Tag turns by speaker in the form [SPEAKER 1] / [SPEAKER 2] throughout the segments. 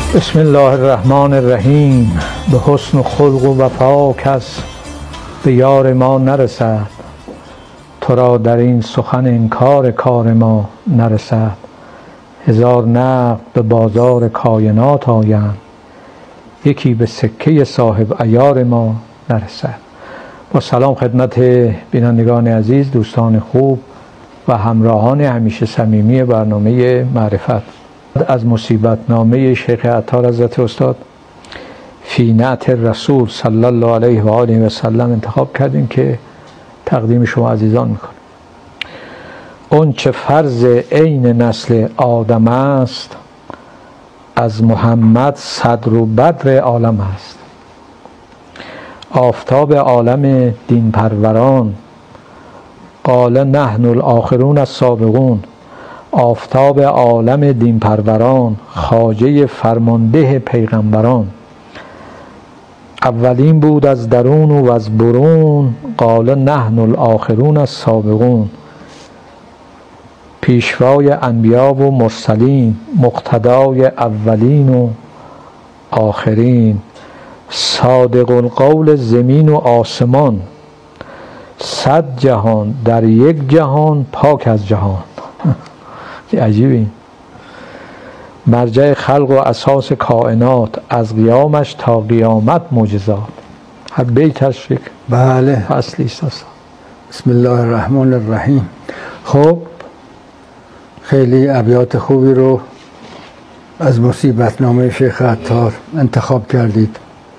[SPEAKER 1] بسم الله الرحمن الرحیم. به حسن و خلق و وفا کس به یار ما نرسد، تو را در این سخن انکار کار ما نرسد. هزار نقد به بازار کائنات آیند، یکی به سکه صاحب عیار ما نرسد. با سلام خدمت بینندگان عزیز، دوستان خوب و همراهان همیشه صمیمی برنامه معرفت. از مصیبت نامه شیخ عطار حضرت استاد فی نعت رسول صلی الله علیه و آله و سلم انتخاب کردیم که تقدیم شما عزیزان میکنیم. اون چه فرض عین نسل آدم است، از محمد صدر و بدر عالم است. آفتاب عالم دین پروران، قال نحن الآخرون السابقون. آفتاب عالم دین پروران، خواجه فرمانده پیغمبران. اولین بود از درون و از برون، قال نحن الآخرون السابقون. پیشوای انبیا و مرسلین، مقتدای اولین و آخرین. صادق القول زمین و آسمان، 100 جهان در یک جهان پاک از جهان. عجیبه. مرجع خلق و اساس کائنات، از قیامش تا قیامت معجزات. هر بیتش یک
[SPEAKER 2] بله
[SPEAKER 1] فصلی است.
[SPEAKER 2] بسم الله الرحمن الرحیم. خب خیلی ابیات خوبی رو از مصیبت نامه شیخ عطار انتخاب کردید.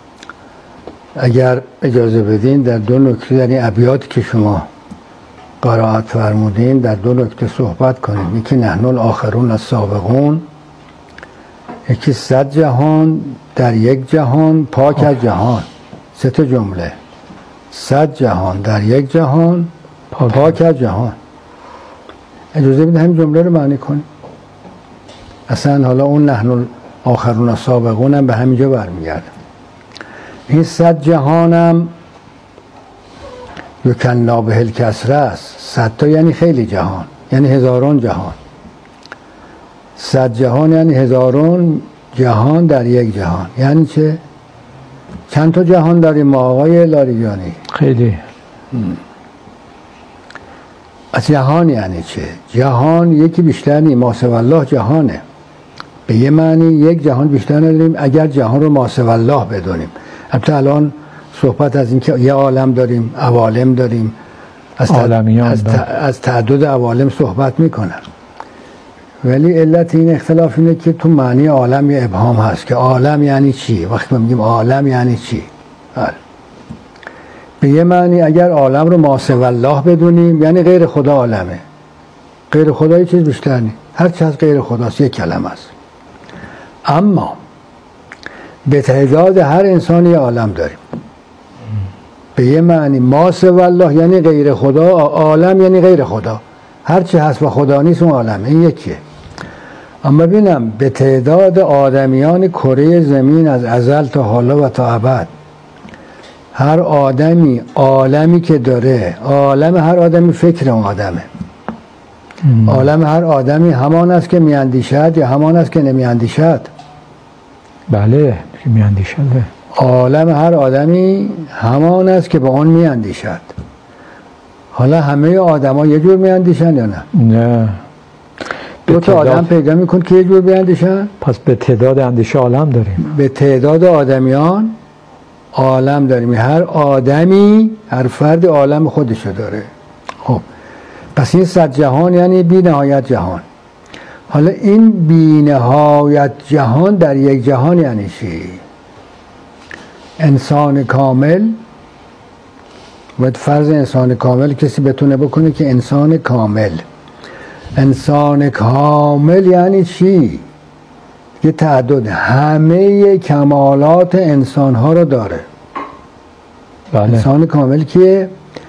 [SPEAKER 2] اگر اجازه بدین در دو نکته، یعنی ابیاتی که شما قرائت فرمودین، در دو نکته صحبت کنید. یکی نحن الآخرون السابقون، یکی 100 جهان در یک جهان پاک از جهان. 3 جمله. 100 جهان در یک جهان پاک از جهان. اجازه بدید همین جمله رو معنی کنید. اصلا حالا اون نحن الآخرون السابقون هم به همینجا برمیگرده. این 100 جهانم یکنا به الکسره است. 100 تا یعنی خیلی جهان، یعنی هزاران جهان. 100 جهان یعنی هزاران جهان در یک جهان. یعنی چه؟ چند تا جهان داریم ما آقای لاریجانی؟
[SPEAKER 1] خیلی.
[SPEAKER 2] از جهان یعنی چه؟ جهان یکی بیشتر نیم، ما سوی الله جهانه. به یه معنی یک جهان بیشتر نداریم اگر جهان رو ما سوی الله بدونیم. البته الان صحبت از این که یه عالم داریم، عوالم داریم، از تعدد عوالم صحبت میکنن. ولی علت این اختلاف اینه که تو معنی عالم یه ابهام هست که عالم یعنی چی؟ وقتی ما میگیم عالم یعنی چی؟ به یه معنی اگر عالم رو ما سوی الله بدونیم یعنی غیر خدا عالمه. غیر خدا یه چیز بیشتر نیست. هر چیز از غیر خداست یک کلمه است. اما به تعداد هر انسان یه عالم داریم. به یه معنی ما سوی الله یعنی غیر خدا، عالم یعنی غیر خدا. هر چی هست و خدا نیست اون عالم. این یکیه. اما ببینم به تعداد آدمیان کره زمین از ازل تا حالا و تا ابد، هر آدمی عالمی که داره، عالم هر آدمی فکر اون آدمه. عالم هر آدمی همان است که میاندیشد یا همان است که نمیاندیشد؟
[SPEAKER 1] بله که میاندیشد.
[SPEAKER 2] عالم هر آدمی همان است که به اون میاندیشد. حالا همه آدم ها یه جور میاندیشن یا نه؟
[SPEAKER 1] نه.
[SPEAKER 2] دو تا آدم پیدا میکن که یه جور بیاندیشن؟
[SPEAKER 1] پس به تعداد اندیشه عالم داریم.
[SPEAKER 2] به تعداد آدمیان عالم داریم. هر آدمی، هر فرد عالم خودشو داره. خب پس این 100 جهان یعنی بی نهایت جهان. حالا این بی نهایت جهان در یک جهان یعنی چی؟ انسان کامل، باید فرض انسان کامل کسی بتونه بکنه که انسان کامل. انسان کامل یعنی چی؟ یه تعدد همه کمالات انسان ها رو داره.
[SPEAKER 1] بله.
[SPEAKER 2] انسان کامل که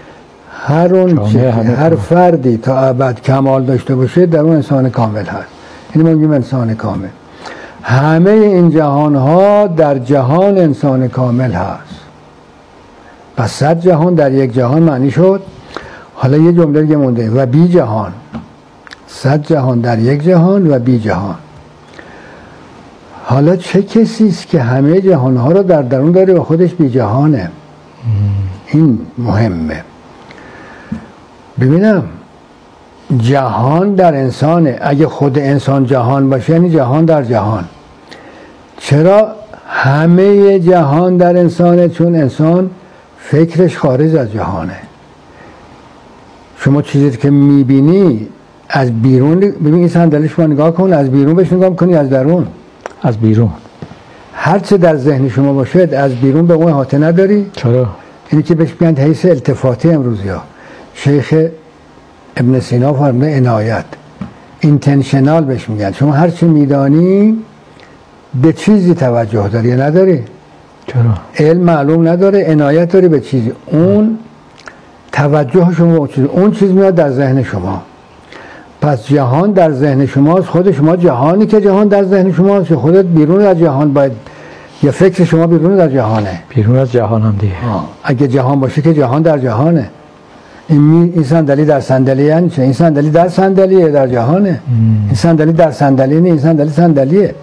[SPEAKER 2] هر فردی تا ابد کمال داشته باشه در اون انسان کامل هست. این ما میگیم انسان کامل. همه این جهان ها در جهان انسان کامل هست. پس 100 جهان در یک جهان معنی شد. حالا یه جمله دیگه مونده و بی جهان. 100 جهان در یک جهان و بی جهان. حالا چه کسی است که همه جهانها رو در درون داره و خودش بی جهانه؟ این مهمه. ببینم جهان در انسانه. اگه خود انسان جهان باشه یعنی جهان در جهان. چرا همه جهان در انسانه؟ چون انسان فکرش خارج از جهانه. شما چیزی که میبینی از بیرون، ببین این صندلی شما نگاه کن، از بیرون بهش نگاه کنی از درون.
[SPEAKER 1] از بیرون
[SPEAKER 2] هر چه در ذهن شما باشه از بیرون به اون احاطه نداری.
[SPEAKER 1] چرا؟
[SPEAKER 2] اینی که بهش میگن حیث التفاتی امروزیا. شیخ ابن سینا فرموده عنایت، اینتنشنال بهش میگن. شما هر چی میدانی به چیزی توجه داری یا نداری؟
[SPEAKER 1] چرا؟
[SPEAKER 2] علم معلوم نداره، عنایت داری به چیزی، اون توجه شما به چیز، اون چیز میاد در ذهن شما. پس جهان در ذهن شماست. خود شما جهانی که جهان در ذهن شماست، یا خودت بیرون از جهان باید، یا فکر شما بیرون از جهانه؟
[SPEAKER 1] بیرون از جهان هم دیگه.
[SPEAKER 2] اگه جهان باشه که جهان در جهانه. این صندلی در صندلی یعنی چه؟ این صندلی در صندلیه، در جهانه. این صندلی در صندلی نه، این صندلی صندلیه.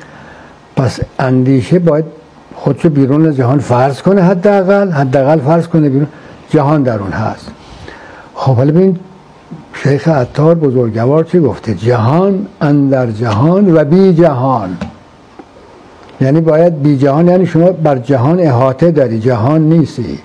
[SPEAKER 2] پس اندیشه باید خودشو بیرون از جهان فرض کنه، حداقل فرض کنه بیرون جهان در اون هست. خب حالا ببین شیخ عطار بزرگوار چی گفته؟ جهان اندر جهان و بی جهان. یعنی باید بی جهان، یعنی شما بر جهان احاطه داری، جهان نیستی.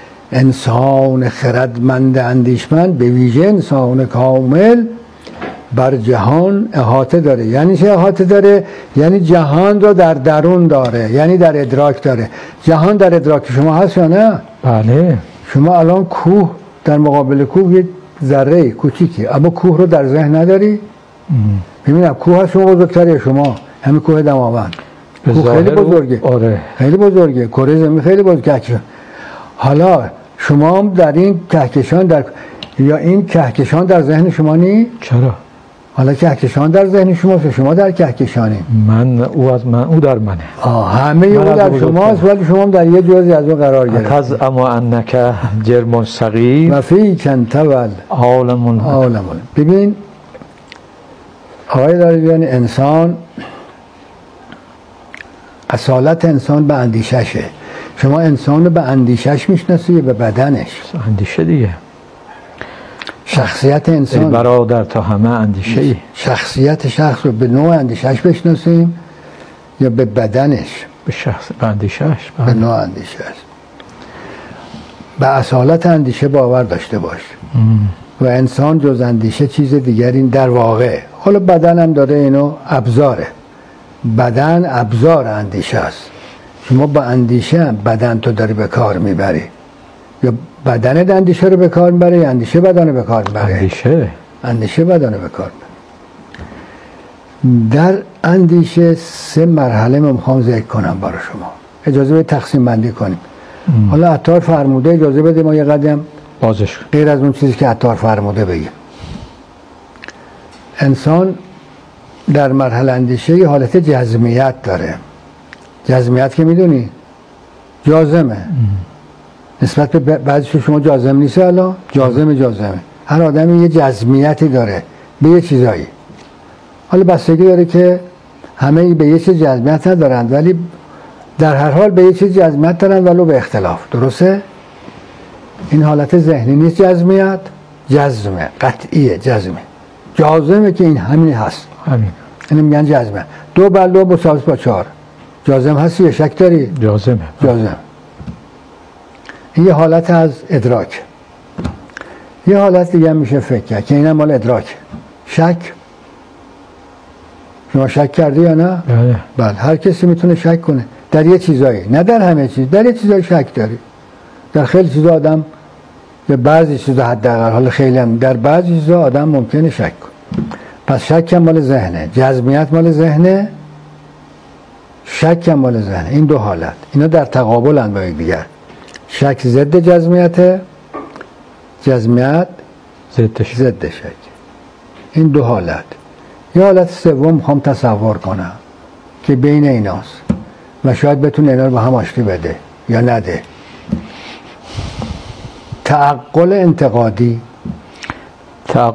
[SPEAKER 2] انسان خردمند اندیشمند، به ویژه انسان کامل، بر جهان احاطه داره. یعنی چه احاطه داره؟ یعنی جهان رو در درون داره، یعنی در ادراک داره. جهان در ادراک شما هست یا نه؟
[SPEAKER 1] بله.
[SPEAKER 2] شما الان کوه در مقابل کوه یه ذره کوچیکی، اما کوه رو در ذهن نداری؟ ببینم کوه هست شما بزرگتره، شما همین کوه دماوند، کوه خیلی بزرگه.
[SPEAKER 1] آره.
[SPEAKER 2] خیلی بزرگه، کره زمین خیلی بزرگه. حالا شما هم در این کهکشان یا این کهکشان در ذهن شما نی؟
[SPEAKER 1] چرا؟
[SPEAKER 2] حالا کهکشان در ذهن شماست، شما در کهکشانی.
[SPEAKER 1] او از من، او در منه.
[SPEAKER 2] همه او در شماست، ولی شما هم در یه جزئی از اون قرار گرفتید.
[SPEAKER 1] از اما انک جرم صغیر
[SPEAKER 2] و فی کنتول عالم. ببین آقای داریوان، انسان اصالت انسان به اندیششه. شما انسان رو به اندیشش میشناسی یا به بدنش؟
[SPEAKER 1] اندیشه دیگه.
[SPEAKER 2] شخصیت انسان
[SPEAKER 1] برادر تا همه اندیشه ای.
[SPEAKER 2] شخصیت شخص رو به نوع اندیشش بشناسیم یا به بدنش؟
[SPEAKER 1] به اندیشش.
[SPEAKER 2] به نوع اندیشش. به اصالت اندیشه باور داشته باش. و انسان جز اندیشه چیز دیگری در واقع. حالا بدن هم داره، اینو ابزاره. بدن ابزار اندیشه است. شما با اندیشه هم بدن تو داری به کار میبری، یا بدن اندیشه رو به کار میبره، یا اندیشه بدن رو به کار میبره؟ اندیشه بدن رو به کار میبره. در اندیشه 3 مرحله من میخوام ذکر کنم برای شما. اجازه به تقسیم بندی کنیم. حالا عطار فرموده، اجازه بده ما یه قدم
[SPEAKER 1] بازش
[SPEAKER 2] غیر از اون چیزی که عطار فرموده بگیم. انسان در مرحله اندیشه یه حالت جزمیت داره. جزمیت که میدونی جازمه. نسبت به بعضیش شما جازم نیست. الان جازمه. هر آدمی یه جزمیتی داره به یه چیزایی. حالا بستگی داره که همه به یه چیز جزمیت ندارند، ولی در هر حال به یه چیز جزمیت دارن ولو به اختلاف. درسته؟ این حالت ذهنی نیست. جزمیت جزمه، قطعیه. جازمه که این همین هست. اینو میگن جزمه. 2 بر 2 مساوی با 4. جازم هستی یا شک داری؟
[SPEAKER 1] جازم.
[SPEAKER 2] این یه حالت از ادراک. یه حالت دیگه میشه فکر کرد که اینم مال ادراک. شک. شما شک کردی یا نه؟ بله. هر کسی میتونه شک کنه در یه چیزایی، نه در همه چیز. در یه چیزایی شک داری. در خیلی چیزا آدم، به بعضی چیزا حداقل، حالا خیلی هم در بعضی چیزا آدم ممکنه شک کنه. پس شک هم مال ذهنه، جزمیت مال ذهنه، شک هم مال ذهنه. این 2 حالت، اینا در تقابلن با یکدیگر. شک ضد جزمیت، جزمیت ضد شک. این 2 حالت. یه حالت سوم میخوام تصور کنم که بین ایناست و شاید بتونه اینا رو با هم آشتی بده یا نده. تعقل انتقادی.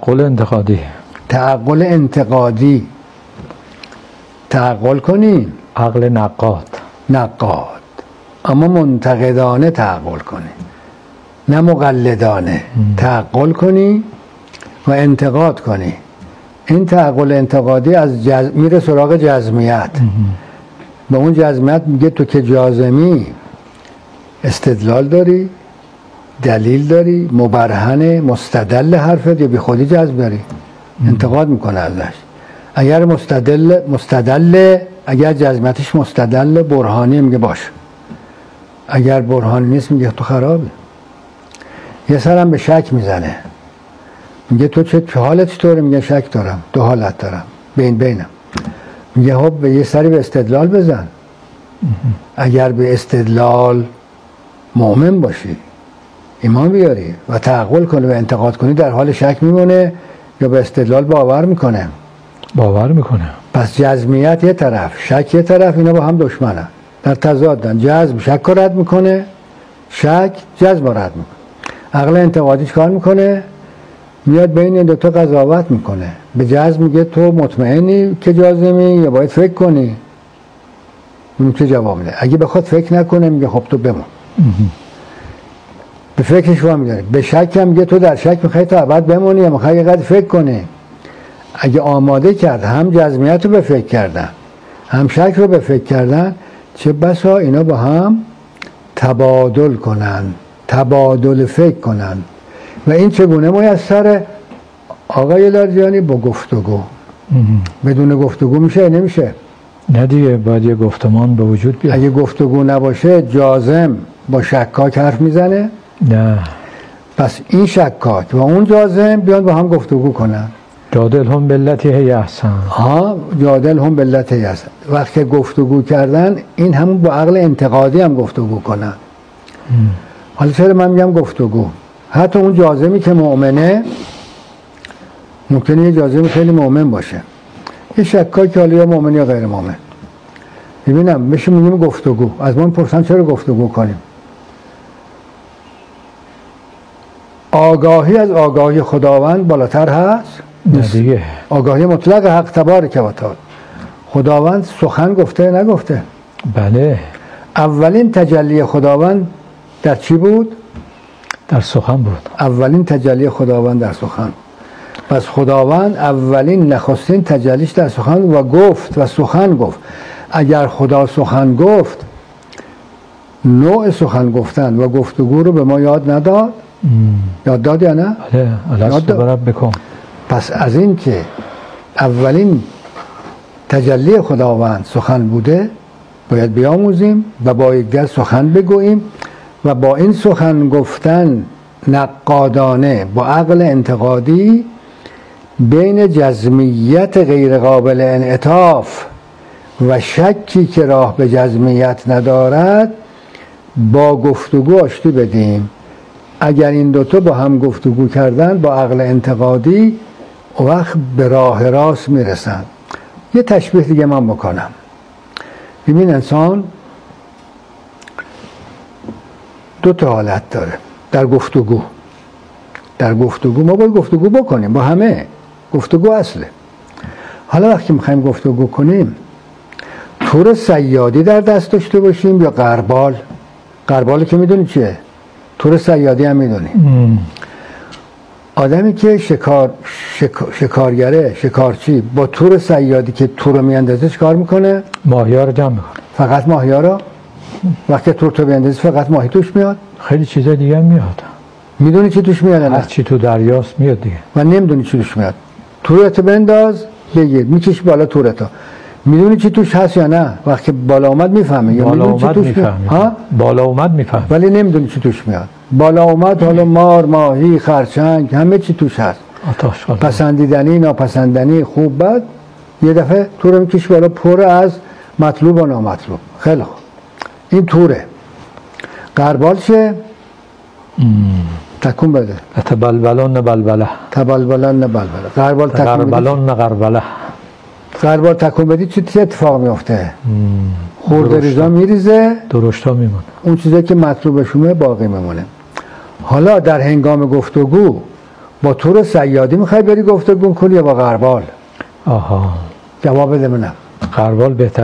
[SPEAKER 2] تعقل کنی.
[SPEAKER 1] عقل
[SPEAKER 2] نقاد، اما منتقدانه تعقل کنی، نه مقلدانه. تعقل کنی و انتقاد کنی. این تعقل انتقادی از میره سراغ جزمیت. به اون جزمیت میگه تو که جازمی استدلال داری، دلیل داری، مبرهن مستدل حرفت یا بی خودی جزم داری. انتقاد میکنه ازش. اگر مستدل اگر جزمیتش مستدل برهانی میگه باش، اگر برهانی نیست میگه تو خرابی. یه سرم به شک میزنه، میگه تو چه حالت چطوره؟ میگه شک دارم، دو حالت دارم، بینم. میگه خب به یه سری به استدلال بزن. اگر به استدلال مؤمن باشی، ایمان بیاری و تعقل کنی و انتقاد کنی، در حال شک میمونه یا به استدلال باور میکنه؟
[SPEAKER 1] باور میکنه.
[SPEAKER 2] پس جزمیت یه طرف، شک یه طرف، اینا با هم دشمنن، در تضادن. جزم شک رو رد میکنه، شک جزم رو رد میکنه. عقل انتقادی چیکار میکنه؟ میاد بین دو تا قضاوت میکنه. به جزم میگه تو مطمئنی که جازمی یا باید فکر کنی؟ اون چه جواب میده؟ اگه بخواد فکر نکنه میگه خب تو بمون. به فکرش وام میداره. به شک هم میگه تو در شک میخوای تا ابد بمونی یا میخوای یه قدر فکر کنی؟ اگه آماده کرد هم جزمیت رو به فکر کردن هم شک رو به فکر کردن، چه بسا اینا با هم تبادل کنن، تبادل فکر کنن. و این چگونه میسره آقای لاریجانی؟ با گفتگو. بدون گفتگو میشه؟ نمیشه.
[SPEAKER 1] نه دیگه، باید یه گفتمان به وجود بیاد.
[SPEAKER 2] اگه گفتگو نباشه جازم با شکاک حرف میزنه؟
[SPEAKER 1] نه.
[SPEAKER 2] پس این شکاک و اون جازم بیان با هم گفتگو کنن.
[SPEAKER 1] جادل هم باللتی هی احسن.
[SPEAKER 2] جادل هم باللتی هی احسن. وقتی گفتگو کردن، این همون با عقل انتقادی هم گفتگو کنن. حالا چرا من میگم گفتگو؟ حتی اون جازمی که مؤمنه، ممکنه یه جازمی خیلی مؤمن باشه، یه شکاک حالا یا مؤمن یا غیر مؤمن. ببینم میشه میگیم گفتگو. از من پرسن چرا گفتگو کنیم؟ آگاهی از آگاهی خداوند بالاتر هست؟
[SPEAKER 1] نه دیگه.
[SPEAKER 2] آگاهی مطلق حق تبارک و تعالی. خداوند سخن گفته نگفته؟
[SPEAKER 1] بله.
[SPEAKER 2] اولین تجلی خداوند در چی بود؟
[SPEAKER 1] در سخن بود.
[SPEAKER 2] اولین تجلی خداوند در سخن. پس خداوند اولین نخستین تجلیش در سخن و گفت و سخن گفت. اگر خدا سخن گفت، نوع سخن گفتن و گفتگو رو به ما یاد نداد؟ یاد داد یا نه؟
[SPEAKER 1] بله. الست بربکم.
[SPEAKER 2] پس از این که اولین تجلی خداوند سخن بوده، باید بیاموزیم و با یکدیگر سخن بگوییم و با این سخن گفتن نقادانه با عقل انتقادی بین جزمیت غیر قابل انعطاف و شکی که راه به جزمیت ندارد با گفتگو آشتی بدیم. اگر این دوتا با هم گفتگو کردن با عقل انتقادی، وقت به راه راست میرسن. یه تشبیه دیگه من بکنم. ببین انسان دو تا حالت داره در گفتگو. در گفتگو ما باید گفتگو بکنیم با همه. گفتگو اصله. حالا وقتی میخوایم گفتگو کنیم، تور صیادی در دست داشته باشیم یا غربال؟ غربال که میدونی چیه؟ تور صیادی هم میدونی. آدمی که شکارگره، شکارچی، با تور صیادی که تور رو میاندازه چیکار میکنه؟
[SPEAKER 1] ماهی‌ها رو جمع میکنه.
[SPEAKER 2] فقط ماهی‌ها رو؟ وقتی تور تو بیاندازی فقط ماهی توش میاد؟
[SPEAKER 1] خیلی چیزا دیگه هم میاد.
[SPEAKER 2] میدونی چی توش میاد؟
[SPEAKER 1] هر چی تو دریاست میاد دیگه.
[SPEAKER 2] و نمیدونی چی توش میاد. تورتو بنداز بگیر، میکش بالا تورتو. میدونی چی توش هست یا نه؟ وقتی بالا اومد میفهمه یا
[SPEAKER 1] بالا
[SPEAKER 2] میدونی چی توش میاد؟ ها؟
[SPEAKER 1] بالا اومد میفهمه.
[SPEAKER 2] ولی نمیدونی چی توش میاد. بالا اومد حالا مار، ماهی، خرچنگ، همه چی توش هست. پسندیدنی، ناپسندنی، خوب بد. یه دفعه تور میکش بالا پر از مطلوب و نامطلوب. خیلی خوب. این توره. غربال چه؟ تکون بده.
[SPEAKER 1] تبلبلان بلبله.
[SPEAKER 2] تبلبلان بلبله. غربال تکون بده.
[SPEAKER 1] غربلان غربله.
[SPEAKER 2] غربال تکون بدی چه اتفاق میفته؟ خورده ریزا میریزه،
[SPEAKER 1] درشتا میمونه.
[SPEAKER 2] اون چیزایی که مطلوبشونه باقی میمونه. حالا در هنگام گفتگو با تور صیادی میخوای بری گفتگو کنی یا با غربال؟
[SPEAKER 1] آها.
[SPEAKER 2] جواب بده منم.
[SPEAKER 1] غربال بهتره.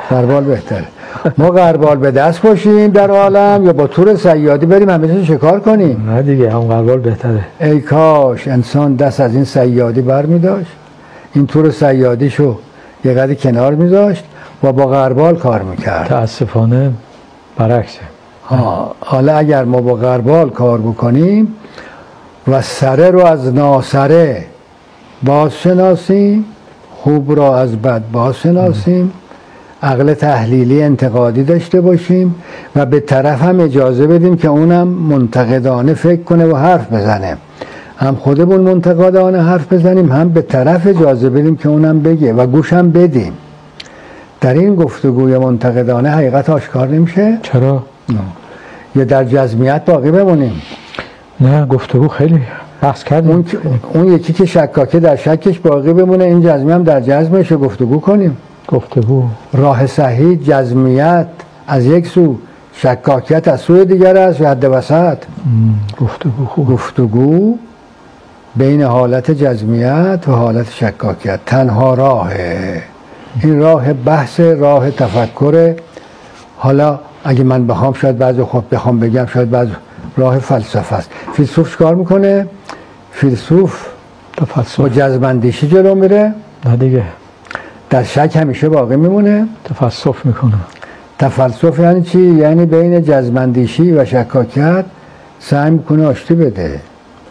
[SPEAKER 2] غربال بهتره. ما غربال به دست باشیم در عالم یا با تور صیادی بریم همه چیز شکار کنیم؟
[SPEAKER 1] نه دیگه، هم غربال بهتره.
[SPEAKER 2] ای کاش انسان دست از این صیادی بر می داشت، این تور صیادیشو یه قدری کنار می داشت و با غربال کار میکرد.
[SPEAKER 1] تاسفانه برعکسه.
[SPEAKER 2] حالا اگر ما با غربال کار بکنیم و سره رو از ناسره باز شناسیم، خوب را از بد باز شناسیم، عقل تحلیلی انتقادی داشته باشیم و به طرف هم اجازه بدیم که اونم منتقدانه فکر کنه و حرف بزنه، هم خودمون منتقدانه حرف بزنیم، هم به طرف اجازه بدیم که اونم بگه و گوشم بدیم. در این گفتگوی منتقدانه حقیقت آشکار نمیشه؟
[SPEAKER 1] چرا؟
[SPEAKER 2] یا در جزمیت باقی بمونیم؟
[SPEAKER 1] نه، گفتگو خیلی بحث کردیم.
[SPEAKER 2] اون یکی که شکاکه در شکش باقی بمونه، این جزمی هم در جزمش گفتگو کنیم.
[SPEAKER 1] گفتگو
[SPEAKER 2] راه صحیح جزمیت از یک سو، شکاکیت از سوی دیگر است و حد وسط.
[SPEAKER 1] گفتگو خوب.
[SPEAKER 2] گفتگو بین حالت جزمیت و حالت شکاکیت تنها راهه. این راه بحث، راه تفکر. حالا اگه من بخوام شاید بعضی خود بخوام بگم شاید بعضی راه فلسفه است. فیلسوف چیکار میکنه؟ فیلسوف با جزم‌اندیشی جلو میره.
[SPEAKER 1] نه دیگه،
[SPEAKER 2] در شک همیشه باقی میمونه.
[SPEAKER 1] تفلسف میکنه.
[SPEAKER 2] تفلسف یعنی چی؟ یعنی بین جزم‌اندیشی و شکاکیت سعی میکنه آشتی بده.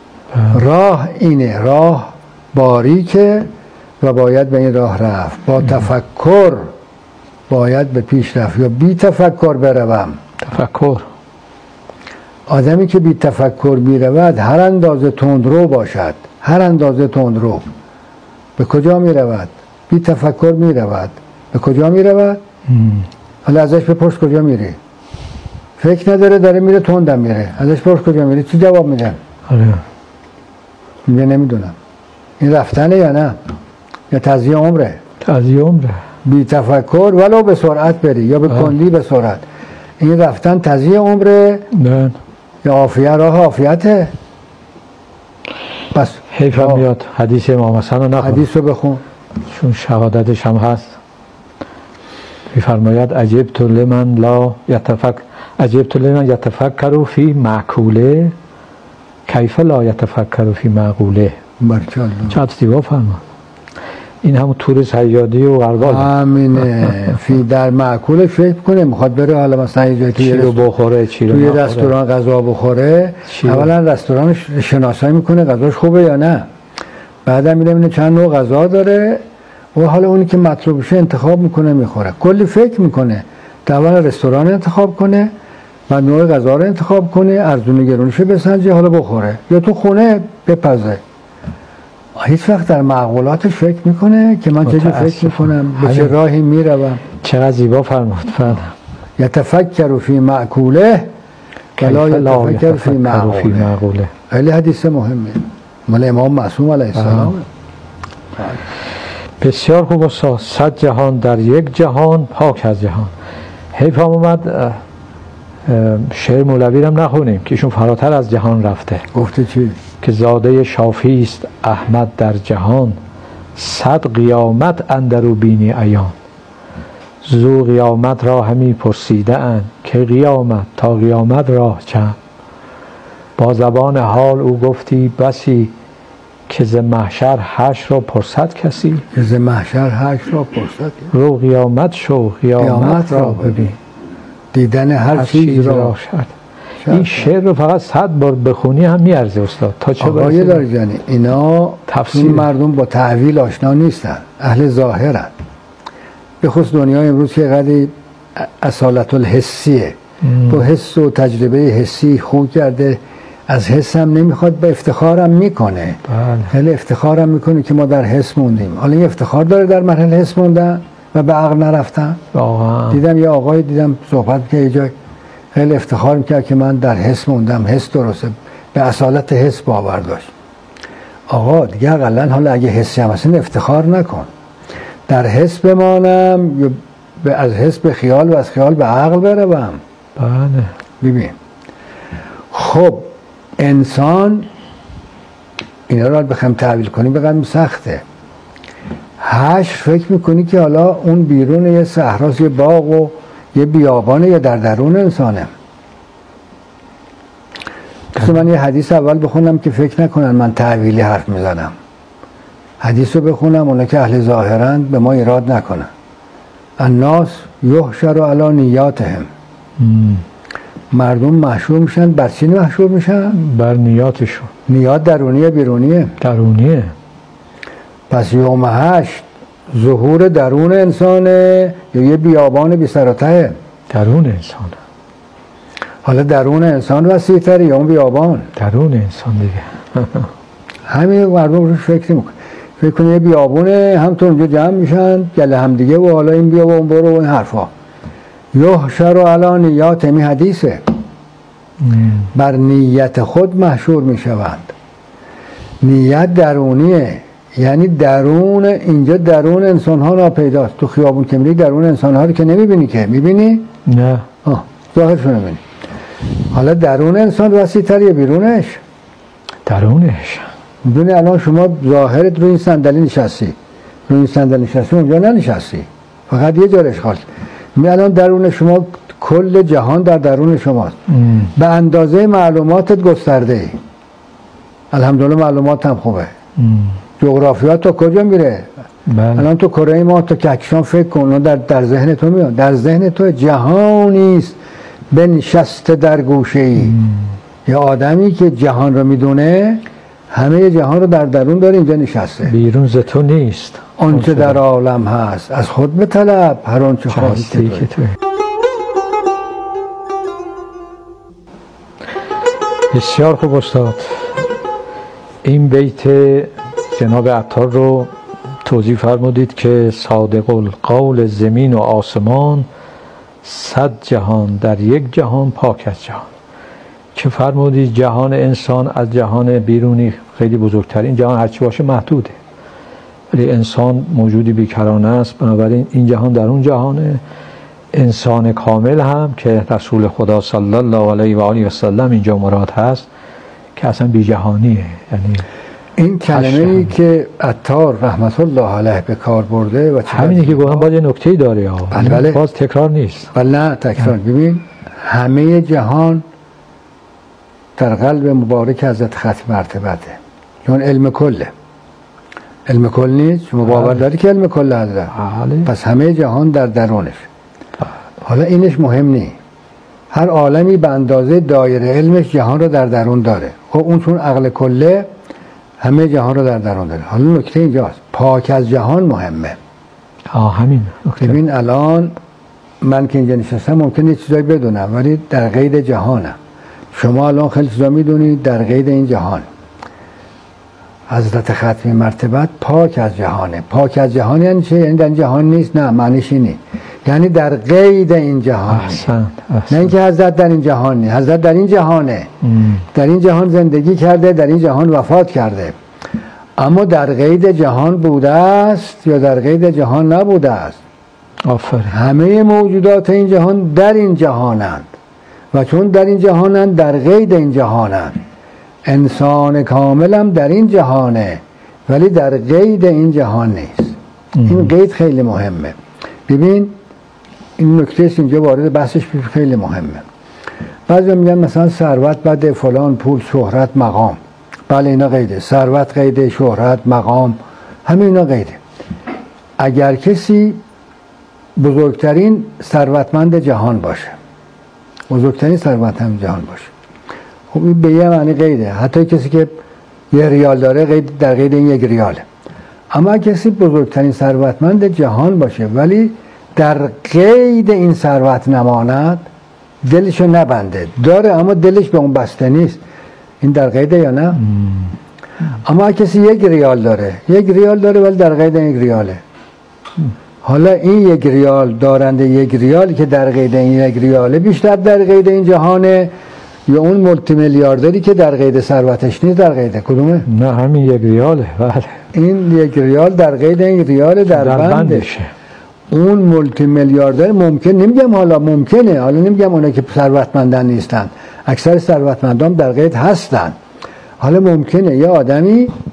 [SPEAKER 2] راه اینه، راه باریکه و باید به این راه رفت. با تفکر باید به پیش رفت یا بی تفکر بروم.
[SPEAKER 1] تفکر.
[SPEAKER 2] آدمی که بی تفکر میرود هر اندازه تندرو باشد، هر اندازه تندرو، به کجا میرود؟ بی تفکر میرود. به کجا میرود؟ حالا ازش بپرس کجا میری؟ فکر نداره، داره میره، تندم میره. ازش پرس کجا میری؟ چی جواب میدن؟ میگه نمیدونم. این رفتنه یا نه؟ یا تضییع عمره؟
[SPEAKER 1] تضییع عمره.
[SPEAKER 2] بی تفکر ولو به سرعت بری یا به کندی به سرعت، این رفتن تضییع عمره؟
[SPEAKER 1] نه.
[SPEAKER 2] یا عافیت، راه عافیته. بس
[SPEAKER 1] حیف هم میاد حدیث امام حسن رو نخون.
[SPEAKER 2] حدیث رو بخون
[SPEAKER 1] چون شهادتش هم هست. میفرماید عجبت لمن لا یتفکر، عجبت لمن یتفکر فی معقوله کیف لا یتفکر فی معقوله.
[SPEAKER 2] برکالله.
[SPEAKER 1] چقدر زیبا فرمود. این همون تور صیادی و غربال
[SPEAKER 2] همینه. فی در معقول فکر کنه میخواد بره حالا مثلا یه جایی
[SPEAKER 1] چی رو بخوره، چی رو
[SPEAKER 2] توی رستوران غذا بخوره، اولا رستوران شناسایی میکنه غذاش خوبه یا نه، بعدم میبینه چند نوع غذا داره و حالا اونی که مطلوب بشه انتخاب میکنه میخوره. کلی فکر میکنه تا اول رستوران انتخاب کنه، بعد نوع غذا رو انتخاب کنه، ارزون گرونش بسنجه، حالا بخوره یا تو خونه بپزه. هیچ وقت در معقولاتش فکر میکنه که من چه فکر میکنم، به چه راهی میروم.
[SPEAKER 1] چقدر زیبا فرمود.
[SPEAKER 2] یتفکر فی معقوله ولا یتفکر فی معقوله. خیلی حدیث مهمه مال امام معصوم علیه السلام.
[SPEAKER 1] بسیار خوب استاد. 100 جهان در یک جهان پاک از جهان. حیف هم اومد شعر مولوی هم نخونیم که ایشون فراتر از جهان رفته.
[SPEAKER 2] گفته چی؟ که
[SPEAKER 1] زاده شافی است احمد در جهان، 100 قیامت اندرو بینی عیان. زو قیامت را همی پرسیده اند که قیامت تا قیامت راه چند. با زبان حال او گفتی بسی که ز محشر حشر را پرسد کسی.
[SPEAKER 2] که ز محشر حشر را پرسد.
[SPEAKER 1] رو قیامت شو قیامت را ببین،
[SPEAKER 2] دیدن هر چیز را شد.
[SPEAKER 1] این شعر رو فقط 100 بار بخونی هم میارزه استاد. تا چه
[SPEAKER 2] آقای دارجانی اینا تفسیر مردم با تعویل آشنا نیستن، اهل ظاهرن. به خصوص دنیای امروز که قدری اصالت الحسیه، با حس و تجربه حسی خود کرده، از حس هم نمیخواد، به افتخارم میکنه. خیلی افتخارم میکنه که ما در حس موندیم. حالا این افتخار داره در مرحله حس موندن و به عقل نرفتن. دیدم یه آقای دیدم صحبت که یه جای خیلی افتخار میکرد که من در حس موندم، حس درسته، به اصالت حس باور داشت. آقا دیگه اقلن حالا اگه حسی هم هستین افتخار نکن، در حس بمانم یا از حس به خیال و از خیال به عقل بروم.
[SPEAKER 1] بله.
[SPEAKER 2] ببین خب انسان اینا رو بخوام تعبیر کنیم بقدر سخته. حشر فکر میکنی که حالا اون بیرون یه صحراست، یه باغ و یه بیابانه، یا در درون انسانه. مثلا من یه حدیث اول بخونم که فکر نکنن من تعویلی حرف میزنم. حدیث رو بخونم، اونا که اهل ظاهرند به ما ایراد نکنن. الناس یحشر علی نیاتهم. مردم محشور میشن بر چی محشور میشن؟
[SPEAKER 1] بر نیاتشون.
[SPEAKER 2] نیات درونیه بیرونیه؟
[SPEAKER 1] درونیه.
[SPEAKER 2] پس یوم حشر ظهور درون انسانه یا یه بیابان بی سر و ته؟
[SPEAKER 1] درون انسانه.
[SPEAKER 2] حالا درون انسان وسیع‌تره یا اون بیابان؟
[SPEAKER 1] درون انسان دیگه.
[SPEAKER 2] همین مردم روش فکر میکنه. فکر کنه یه بیابونه، همطور اونجا جمع میشن گله هم دیگه و حالا این بیا و اون برو و این حرفا. یحشر علی نیات، می حدیثه. بر نیت خود محشور میشوند. نیت درونیه، یعنی درون، اینجا درون انسان ها ناپیداست. تو خیابون که میری درون انسان ها رو که نمیبینی، که میبینی؟
[SPEAKER 1] نه.
[SPEAKER 2] ظاهرشو نمیبینی. حالا درون انسان وسیع‌تر یا بیرونش؟
[SPEAKER 1] درونش.
[SPEAKER 2] میدونی الان شما ظاهرت روی این صندلی نشستی، روی این صندلی نشستی، اونجا ننشستی، فقط یه جا اشغال. می الان درون شما کل جهان در درون شماست. به اندازه معلوماتت گسترده ای. الحمدلله معلومات هم خوبه. جغرافیات تا کجا میره؟ الان تو کره ما تا کهکشان فکر کن، در ذهن تو میاد. در ذهن تو جهانی است بنشسته در گوشه ای. یه آدمی که جهان رو میدونه، همه جهان رو در درون داره، اینجا نشسته. بیرون
[SPEAKER 1] ز تو نیست
[SPEAKER 2] آنچه در عالم هست، از خود بطلب هر آنچه خواهی که توی.
[SPEAKER 1] بسیار خوب استاد. این بیت جناب عطار رو توضیح فرمودید که صادق القول زمین و آسمان، 100 جهان در یک جهان پاک از جهان. که فرمودید جهان انسان از جهان بیرونی خیلی بزرگتر. این جهان هرچی باشه محدوده، ولی انسان موجودی بیکرانه است. بنابراین این جهان در اون جهانه. انسان کامل هم که رسول خدا صلی الله علیه و آله و سلم اینجا مراد هست، که اصلا بی جهانیه. یعنی
[SPEAKER 2] این کلمه‌ای که عطار رحمت الله علیه به کار برده و
[SPEAKER 1] همینی که گفتم باز یه نکته‌ای داره.
[SPEAKER 2] بله.
[SPEAKER 1] باز تکرار نیست.
[SPEAKER 2] بله نه تکرار. ببین همه جهان در قلب مبارک حضرت ختم مرتبته، چون علم کله. علم کل نیست؟ شما باور داری که علم کل حضرت؟ پس همه جهان در درونش. حالا اینش مهم نیست. هر عالمی به اندازه دایره علمش جهان رو در درون داره. خب اون چون عقل کله همه جهان رو در درون داره. حالا نکته اینجاست، پاک از جهان مهمه.
[SPEAKER 1] همین نکته.
[SPEAKER 2] ببین الان من که اینجا نشستم ممکنه چیزایی بدونم، ولی در قید جهانم. شما الان خیلی چیزا میدونید در قید این جهان. حضرت ختم مرتبت پاک از جهانه. پاک از جهان یعنی چه؟ یعنی در این جهان نیست؟ نه، معنیش اینه یعنی در قید این جهان.
[SPEAKER 1] احسن.
[SPEAKER 2] نه اینکه حضرت در این جهان نیست، حضرت در این جهانه. در این جهان زندگی کرده، در این جهان وفات کرده، اما در قید جهان بوده است یا در قید جهان نبوده است.
[SPEAKER 1] آفرین.
[SPEAKER 2] همه موجودات این جهان در این جهانند و چون در این جهانند در قید این جهانند. انسان کامل هم در این جهانه ولی در قید این جهان نیست. این قید خیلی مهمه. ببین این نکته اینجا وارد بحثش خیلی مهمه. بعضی میگن مثلا ثروت بده، فلان، پول، شهرت، مقام. بله اینا قیده. ثروت قیده، شهرت، مقام، همه اینا قیده. اگر کسی بزرگترین ثروتمند جهان باشه، بزرگترین ثروتمند جهان باشه، خب این به یه معنی قیده. حتی کسی که 1 ریال داره قید در قید این 1 ریاله. اما کسی بزرگترین ثروتمند جهان باشه ولی در قید این ثروت نماند، دلشو نبنده، داره اما دلش به اون بسته نیست، این در قیده یا نه؟ اما کسی 1 ریال داره، 1 ریال داره ولی در قید 1 ریاله. حالا این 1 ریال دارنده 1 ریال که در قید این 1 ریاله بیشتر در قید این جهانه یا اون مولتی میلیاردری که در قید ثروتش نیست در قید کدومه؟
[SPEAKER 1] نه همین 1 ریاله. بله
[SPEAKER 2] این 1 ریال در قید این ریال در بندشه. اون مولتی میلیاردر ممکن، نمیگم حالا ممکنه، حالا نمیگم اونا که ثروتمندان نیستن، اکثر ثروتمندان در قید هستن. حالا ممکنه یه آدمی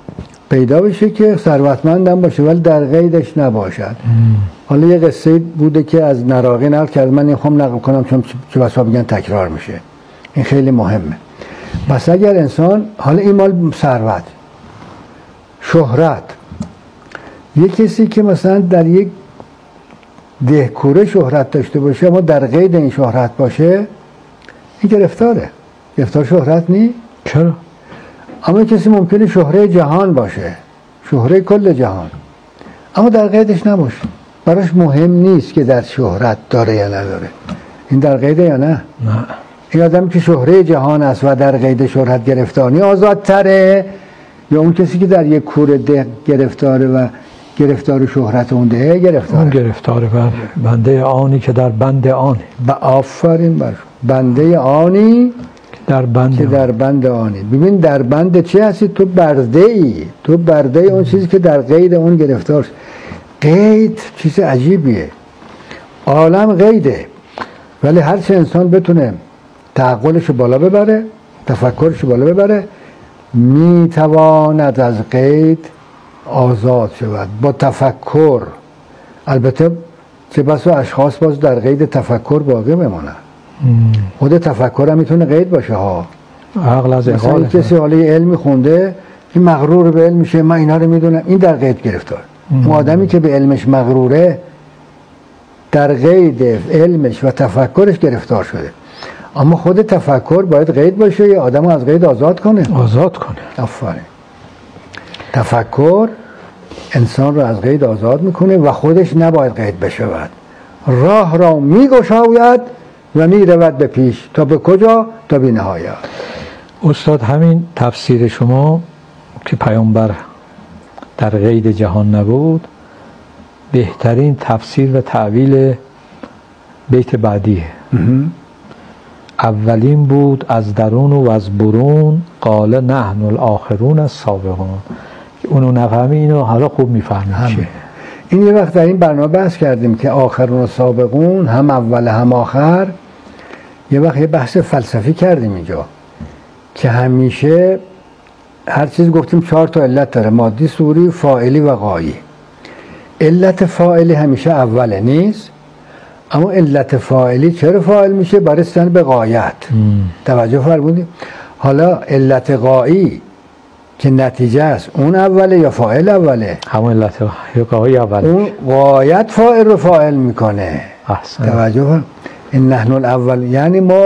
[SPEAKER 2] پیدا بشه که ثروتمندم باشه ولی در قیدش نباشد. حالا یه قصه بوده که از نراقی نقل کرد، من میخوام نقل کنم چون چه بسا بگن تکرار میشه، این خیلی مهمه. پس اگر انسان، حالا این مال ثروت، شهرت، یه کسی که مثلا در یک دهکوره شهرت داشته باشه اما در قید این شهرت باشه، این گرفتاره. گرفتار شهرت نی؟
[SPEAKER 1] چرا؟
[SPEAKER 2] اما کسی ممکنه شهره جهان باشه، شهره کل جهان، اما در قیدش نباشه، براش مهم نیست که در شهرت داره یا نداره. این در قیده یا نه؟
[SPEAKER 1] نه.
[SPEAKER 2] این آدمی که شهره جهان است و در قید شهرت گرفتاری آزادتره، یا اون کسی که در یک کوره ده گرفتاره و گرفتار شهرت اون ده گرفتاره؟
[SPEAKER 1] اون گرفتاره. بنده آنی که در بند آنی.
[SPEAKER 2] آفرین بر بنده آنی
[SPEAKER 1] در بند
[SPEAKER 2] که در بند آنی. ببین در بند چه هستی؟ تو برده ای، تو برده اون چیزی که در قید اون گرفتار شد. قید چیز عجیبیه، عالم قیده، ولی هر چه انسان بتونه تعقلش بالا ببره، تفکرش بالا ببره، میتواند از قید آزاد شود با تفکر. البته چه بسا اشخاص باز در قید تفکر باقی بمانند. خود تفکر هم میتونه قید باشه ها.
[SPEAKER 1] عقل از
[SPEAKER 2] مثلا کسی حالا علمی خونده، این مغرور به علم میشه، من اینا رو میدونم، این در قید گرفتار. اون آدمی که به علمش مغروره در قید علمش و تفکرش گرفتار شده. اما خود تفکر باید قید باشه یا آدمو از قید آزاد کنه؟
[SPEAKER 1] آزاد کنه.
[SPEAKER 2] آفرین. تفکر انسان رو از قید آزاد میکنه و خودش نباید قید بشود. راه را میگشاید و میرود به پیش، تا به کجا؟ تا بی نهایت.
[SPEAKER 1] استاد همین تفسیر شما که پیامبر در قید جهان نبود، بهترین تفسیر و تعویل بیت بعدیه. اولین بود از درون و از برون، قال نحن الاخرون السابقون. اونو نفهمی اینو حالا خوب میفهمی چیه.
[SPEAKER 2] این یه وقت در این برنامه بحث کردیم که آخرون و سابقون، هم اول هم آخر. یه وقت یه بحث فلسفی کردیم اینجا که همیشه هر چیز گفتیم 4 تا علت داره، مادی، صوری، فاعلی و غایی. علت فاعلی همیشه اوله نیست، اما علت فاعلی چرا فاعل میشه؟ برای رسیدن به غایت. توجه فرمودید؟ حالا علت غایی که نتیجه است، اون اوله یا فاعل اوله؟
[SPEAKER 1] همون علت غایی اوله.
[SPEAKER 2] اون غایت فاعل رو فاعل میکنه.
[SPEAKER 1] احسن.
[SPEAKER 2] توجه فرمودید؟ این نحن الاول یعنی ما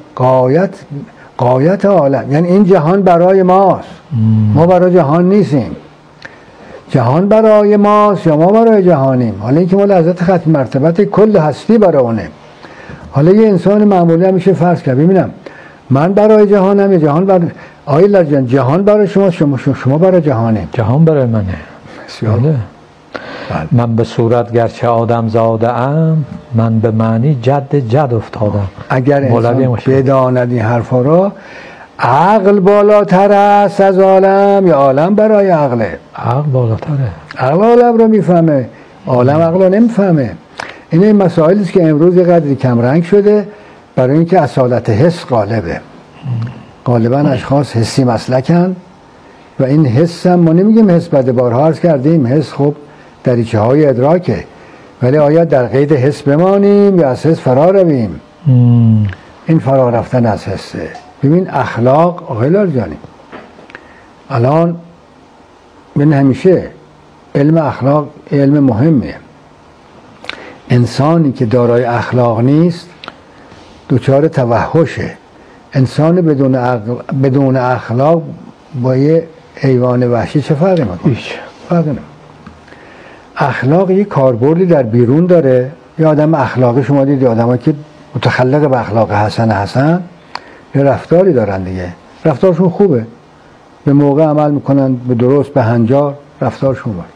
[SPEAKER 2] غایت عالم، یعنی این جهان برای ماست. ما برای جهان نیستیم، جهان برای ماست یا ما برای جهانیم. حالا اینکه ما لحظت ختم مرتبت کل هستی برای اونه. حالا یه انسان معمولی هم میشه فرض کرد، ببینم من برای جهانم یا جهان برای آیلا جان، جهان برای شما، شما برای جهانه.
[SPEAKER 1] جهان برای منه.
[SPEAKER 2] بسیار.
[SPEAKER 1] من به صورت گرچه آدم زاده ام، من به معنی جد افتادم.
[SPEAKER 2] اگر انسان بداند این حرفا را، عقل بالاتر است از عالم یا عالم برای عقله؟
[SPEAKER 1] عقل بالاتره.
[SPEAKER 2] عقل عالم رو میفهمه، عالم عقل رو نمیفهمه. این مسائلی است که امروز یه قدری کم رنگ شده برای اینکه اصالت حس غالبه. غالبا اشخاص حسی مسلکن و این حس هم ما نمیگیم حس بده، بارها عرض کردیم حس خب دریچه های ادراکه، ولی آیا در قید حس بمانیم یا از حس فرار رویم؟ این فرار رفتن از حسه. ببین اخلاق آقای جانی، الان من همیشه علم اخلاق علم مهمه. انسانی که دارای اخلاق نیست دچار توحشه. انسان بدون اخلاق با یه حیوان وحشی چه فرقی میکنه؟
[SPEAKER 1] هیچ
[SPEAKER 2] فرقی نمیکنه. اخلاق یه کاربردی در بیرون داره. یه آدم اخلاقی شما دید، آدمایی که متخلق به اخلاق حسن یه رفتاری دارن دیگه، رفتارشون خوبه، به موقع عمل میکنن، به درست، به هنجار، رفتارشون باشه.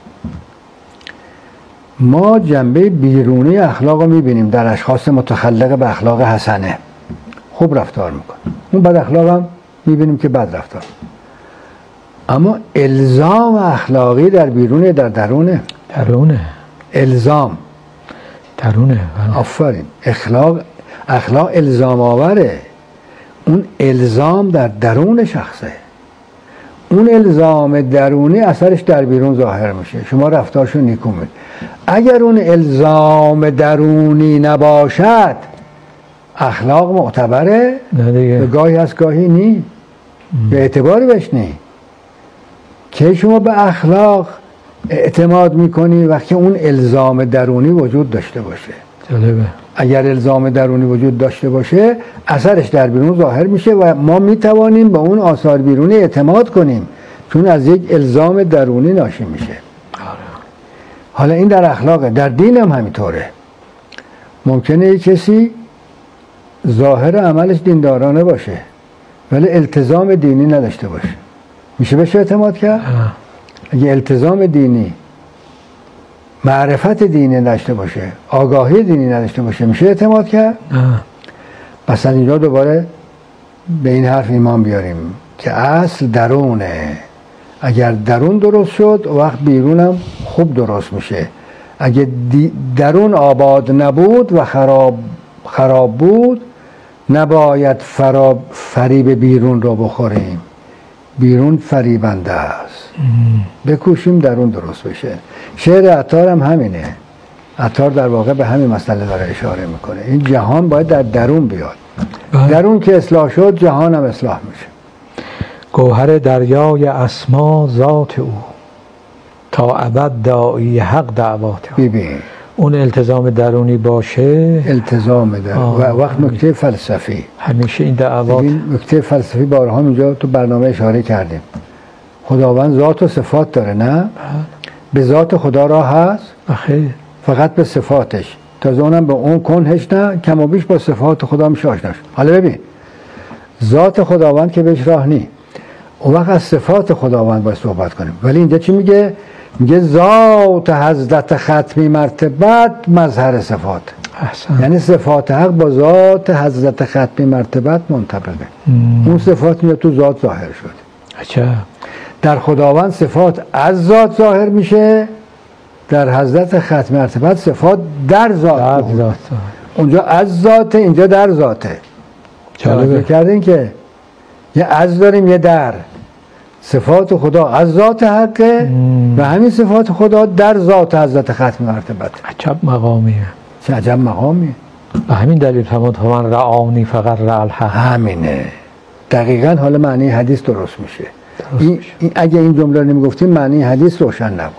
[SPEAKER 2] ما جنبه بیرونی اخلاق رو میبینیم در اشخاص متخلق به اخلاق حسنه، خوب رفتار میکنه. اون بد اخلاق هم میبینیم که بد رفتار. اما الزام اخلاقی در بیرونه در درونه؟ الزام
[SPEAKER 1] درونه.
[SPEAKER 2] آفرین. اخلاق الزام آوره. اون الزام در درون شخصه. اون الزام درونی اثرش در بیرون ظاهر میشه، شما رفتارشو نیکو می‌کنید. اگر اون الزام درونی نباشد اخلاق معتبره؟
[SPEAKER 1] نه دیگه.
[SPEAKER 2] به گاهی از گاهی نی، به اعتباری بهش نی. که شما به اخلاق اعتماد میکنی وقتی اون الزام درونی وجود داشته باشه.
[SPEAKER 1] جالبه.
[SPEAKER 2] اگر الزام درونی وجود داشته باشه اثرش در بیرون ظاهر میشه و ما میتوانیم به اون آثار بیرونی اعتماد کنیم، چون از یک الزام درونی ناشی میشه. حالا این در اخلاقه، در دین هم همینطوره. ممکنه یک کسی ظاهر عملش دیندارانه باشه ولی التزام دینی نداشته باشه، میشه بهش اعتماد کرد؟ اگه التزام دینی، معرفت دینی نداشته باشه، آگاهی دینی نداشته باشه، میشه اعتماد کرد؟ مثلا اینجا دوباره به این حرف ایمان بیاریم که اصل درونه. اگر درون درست شد وقت بیرونم خوب درست میشه. اگه درون آباد نبود و خراب بود نباید فریب بیرون رو بخوریم. بیرون فریبنده است. بکوشیم درون درست بشه. شعر عطار هم همینه. عطار در واقع به همین مسئله داره اشاره میکنه. این جهان باید در درون بیاد. درون که اصلاح شد جهان هم اصلاح میشه.
[SPEAKER 1] گوهر دریای اسما ذات او، تا ابد داعی حق دعوات او.
[SPEAKER 2] ببین
[SPEAKER 1] اون التزام درونی باشه،
[SPEAKER 2] التزام درونی و وقت نکته فلسفی،
[SPEAKER 1] همیشه این دعوات.
[SPEAKER 2] این نکته فلسفی بارها اینجا تو برنامه اشاره کردیم. خداوند ذات و صفات داره، نه؟ به ذات خدا راه هست؟
[SPEAKER 1] خیر.
[SPEAKER 2] فقط به صفاتش. تازه اونم به اون کنهش نه، کم و بیش با صفات خدا میشه آشناش. حالا ببین ذات خداوند که بهش راه نی، اون وقت از صفات خداوند باید صحبت کنیم. ولی اینجا چی میگه؟ میگه ذات حضرت ختمی مرتبت مظهر صفات.
[SPEAKER 1] احسن.
[SPEAKER 2] یعنی صفات حق با ذات حضرت ختمی مرتبت منطبقه. اون صفات میاد تو ذات ظاهر شد.
[SPEAKER 1] عجب.
[SPEAKER 2] در خداوند صفات از ذات ظاهر میشه، در حضرت ختمی مرتبت صفات در ذات. اونجا از ذاته، اینجا در ذاته.
[SPEAKER 1] جالبه.
[SPEAKER 2] کردین که یه از داریم یه در. صفات خدا از ذات حقه و همین صفات خدا در ذات حضرت ختم مرتبت.
[SPEAKER 1] عجب مقامیه.
[SPEAKER 2] چه عجب مقامیه.
[SPEAKER 1] به همین دلیل فرمود من رعانی فقط رع الحق.
[SPEAKER 2] همینه دقیقاً. حالا معنی حدیث درست میشه. اگه این جمله رو نمیگفتیم معنی حدیث روشن نبود.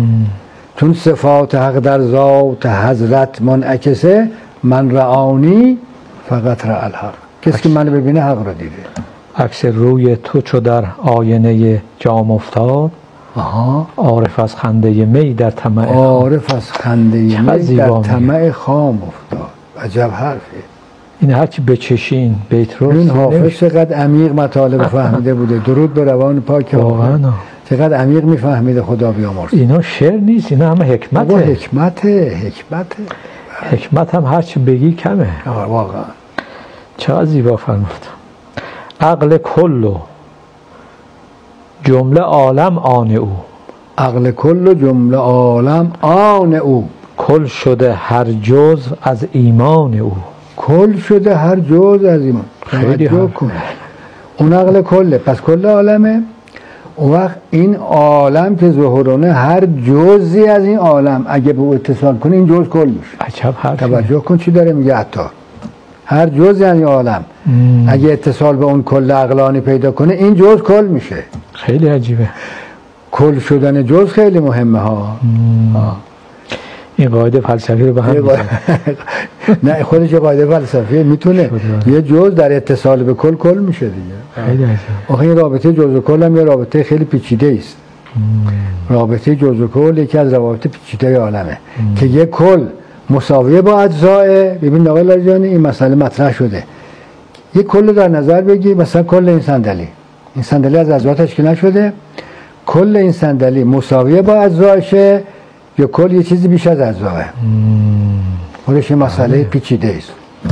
[SPEAKER 2] چون صفات حق در ذات حضرت منعکسه، من رعانی فقط رع الحق. کسی که منو ببینه حق رو دیده.
[SPEAKER 1] عکس روی تو چو در آینه جام افتاد، عارف از خنده می در طمع خام.
[SPEAKER 2] عارف از خنده می در طمع خام افتاد. عجب حرفه.
[SPEAKER 1] این هرچی بچشین بیت رو.
[SPEAKER 2] این حافظ چقدر عمیق مطالب فهمیده بوده. درود به روان پاک حافظ. چقدر عمیق میفهمیده. خدا بیامرز.
[SPEAKER 1] اینا شعر نیست، اینا همه حکمته. حکمت هم هرچی بگی کمه.
[SPEAKER 2] واقعا.
[SPEAKER 1] چقدر زیبا فرمود. عقل کل و جمله عالم آن او.
[SPEAKER 2] عقل کل و جمله عالم آن او.
[SPEAKER 1] کل شده هر جزء از ایمان او.
[SPEAKER 2] کل شده هر جزء از ایمان.
[SPEAKER 1] خیلی کن.
[SPEAKER 2] اون عقل کله، پس کل عالمه. اون وقت این عالم که ظهورانه هر جزئی از این عالم اگه به اتصال کنه این جزء کل میشه.
[SPEAKER 1] عجب حرفی.
[SPEAKER 2] توجه کن چی داره میگه عطار. هر جزئی از این عالم اگه اتصال به اون کل عقلانی پیدا کنه این جزء کل میشه.
[SPEAKER 1] خیلی عجیبه. کل
[SPEAKER 2] شدن جزء خیلی مهمه ها.
[SPEAKER 1] این قاعده فلسفی رو به هم
[SPEAKER 2] نه خودش قاعده فلسفی میتونه. یه جزء در اتصال به کل میشه دیگه.
[SPEAKER 1] خیلی عجیبه.
[SPEAKER 2] آخه این رابطه جزء و کل هم یه رابطه خیلی پیچیده است. رابطه جزء و کل یکی از روابط پیچیده عالمه که یه کل مساویه با اجزاء. ببین آقای لاریجانی این مسئله مطرح شده. یه کل در نظر بگی، مثلا کل این صندلی از اجزا تشکیل نشده، کل این صندلی مساویه با اجزاشه یا کل یه چیزی بیش از اجزاه؟ خودش این مسئله پیچیده است.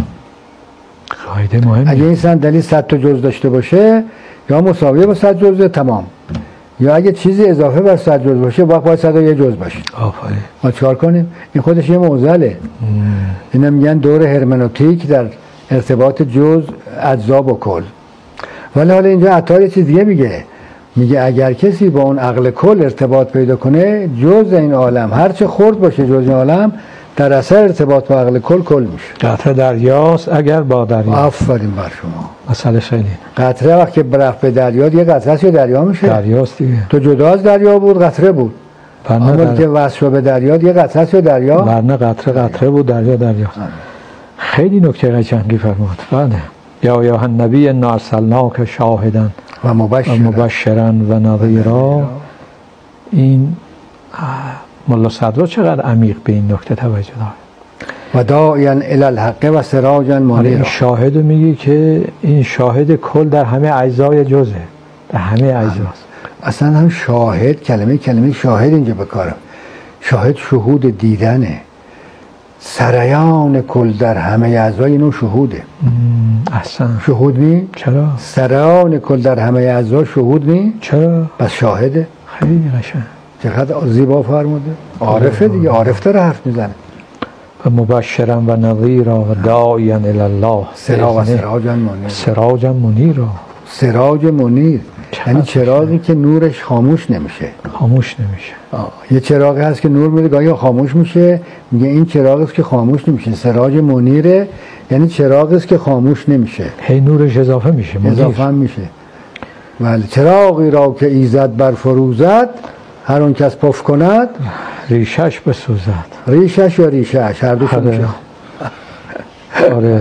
[SPEAKER 1] قاعده مهمه.
[SPEAKER 2] اگه این صندلی 100 تا جزء داشته باشه یا مساویه با 100 جزء تمام، یا اگه چیزی اضافه بر 100 جزء باشه باید 101 جزء باشه.
[SPEAKER 1] آفرین.
[SPEAKER 2] ما چیکار کنیم؟ این خودش یه معضله. اینا میگن دور هرمنوتیک در ارتباط جزء اجزا با کل. ولی حالا اینجا عطار یه چیز دیگه میگه. میگه اگر کسی با اون عقل کل ارتباط پیدا کنه، جز این عالم هرچه خرد باشه جز این عالم در اثر ارتباط با عقل کل میشه.
[SPEAKER 1] قطره دریاست اگر با دریا.
[SPEAKER 2] آفرین بر شما.
[SPEAKER 1] مسئله خیلی
[SPEAKER 2] قطره وقتی رفت به دریا دیگه قطره است یا دریا میشه؟
[SPEAKER 1] دریاست دیگه.
[SPEAKER 2] تو جدا از دریا بود قطره بود، اما که وصل به دریا دیگه قطره است یا دریا؟
[SPEAKER 1] ورنه قطره بود، دریا دریاست. خیلی نکته قشنگی فرمود. بله. یا ایها النبی انا ارسلناک شاهدا
[SPEAKER 2] و
[SPEAKER 1] مبشرا و نذیرا. این ملا صدرا چقدر عمیق به این نکته توجه داره.
[SPEAKER 2] و داعیا الی الحق و سراجا منیرا.
[SPEAKER 1] این شاهد میگی که این شاهد کل در همه اجزای جزه، در همه اجزاست.
[SPEAKER 2] اصلا هم شاهد کلمه شاهد اینجا بکارم. شاهد شهود دیدنه. سریان کل در همه اجزای اینو شهوده.
[SPEAKER 1] احسن.
[SPEAKER 2] شهود نی؟
[SPEAKER 1] چرا؟
[SPEAKER 2] سریان کل در همه اجزا شهود نی؟
[SPEAKER 1] چرا؟
[SPEAKER 2] بس شاهده.
[SPEAKER 1] خیلی قشنگ.
[SPEAKER 2] چقدر زیبا فرموده. عارفه دیگه، عارف داره حرف میزنه.
[SPEAKER 1] و مبشرا و نذیرا و داعیا الی الله.
[SPEAKER 2] سراجا منیرا. سراج منیر یعنی چراغی که نورش خاموش نمیشه. یه چراغی هست که نور میده گاهی خاموش میشه، میگه این چراغی است که خاموش نمیشه. سراج منیره یعنی چراغی است که خاموش نمیشه،
[SPEAKER 1] هی نورش اضافه میشه،
[SPEAKER 2] اضافه میشه. ولی چراغی را که ایزد بر فروزد، هر اون کس پف کند
[SPEAKER 1] ریشش بسوزد.
[SPEAKER 2] ریشش یا ریشش هر دوش میشه.
[SPEAKER 1] آره.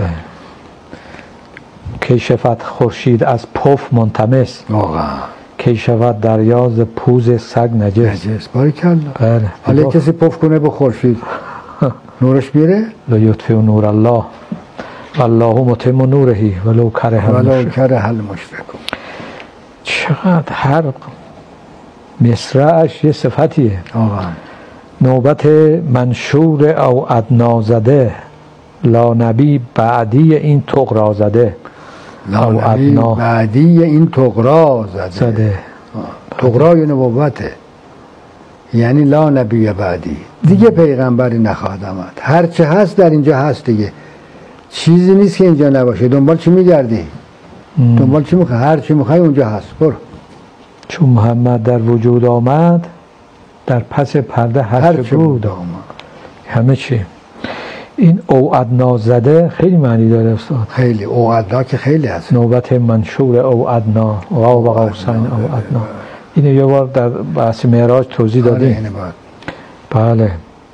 [SPEAKER 1] کی شود خورشید از پف منطمس، کی شود دریا ز پوز سگ نجس.
[SPEAKER 2] باریکلا.
[SPEAKER 1] بله.
[SPEAKER 2] حالا کسی پف کنه به خورشید نورش میره؟
[SPEAKER 1] لا یطفئ نور الله والله متم نوره ولو کره
[SPEAKER 2] المشرکون.
[SPEAKER 1] چقدر هر مصرعش یه صفتیه. نوبت منشور او ادنا زده، لا نبی بعدی این طغرا زده.
[SPEAKER 2] لا نبی بعدی این طغرا زده. طغرای نبوته یعنی لا نبی بعدی، دیگه پیغمبری نخواهد آمد. هر چه هست در اینجا هست دیگه، چیزی نیست که اینجا نباشه. دنبال چی میگردی؟ دنبال چی میخوای؟ هر چی میخوای اونجا هست. برو.
[SPEAKER 1] چون محمد در وجود آمد، در پس پرده هر چه بود آمد. همه چی. این او ادنا زده خیلی معنی داره استاد.
[SPEAKER 2] خیلی او ادنا که خیلی هست.
[SPEAKER 1] نوبت منشور او ادنا قاب قوسین او ادنا. اینو یه بار در بحث معراج توضیح دادیم. بله.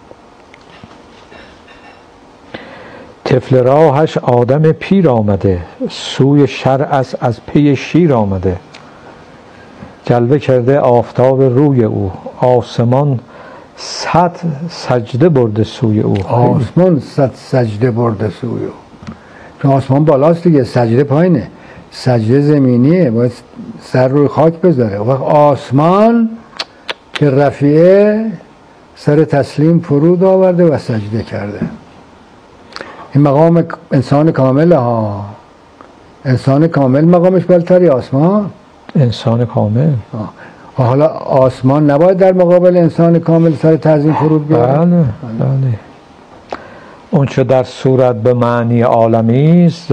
[SPEAKER 1] طفل راهش آدم پیر آمده، سوی شرع از پی شیر آمده. جلوه کرده آفتاب روی او، آسمان صد سجده برده سوی او.
[SPEAKER 2] آسمان صد سجده برده سوی او. چون آسمان بالاست دیگه، سجده پایینه. سجده زمینیه، باید سر روی خاک بذاره. وقت آسمان که رفیعه سر تسلیم فرود آورده و سجده کرده. این مقام انسان کامل ها. انسان کامل مقامش بالاتر آسمان.
[SPEAKER 1] انسان کامل.
[SPEAKER 2] حالا آسمان نباید در مقابل انسان کامل سر تعظیم فرود بیاره؟
[SPEAKER 1] بله. اون چه در صورت به معنی عالمی است،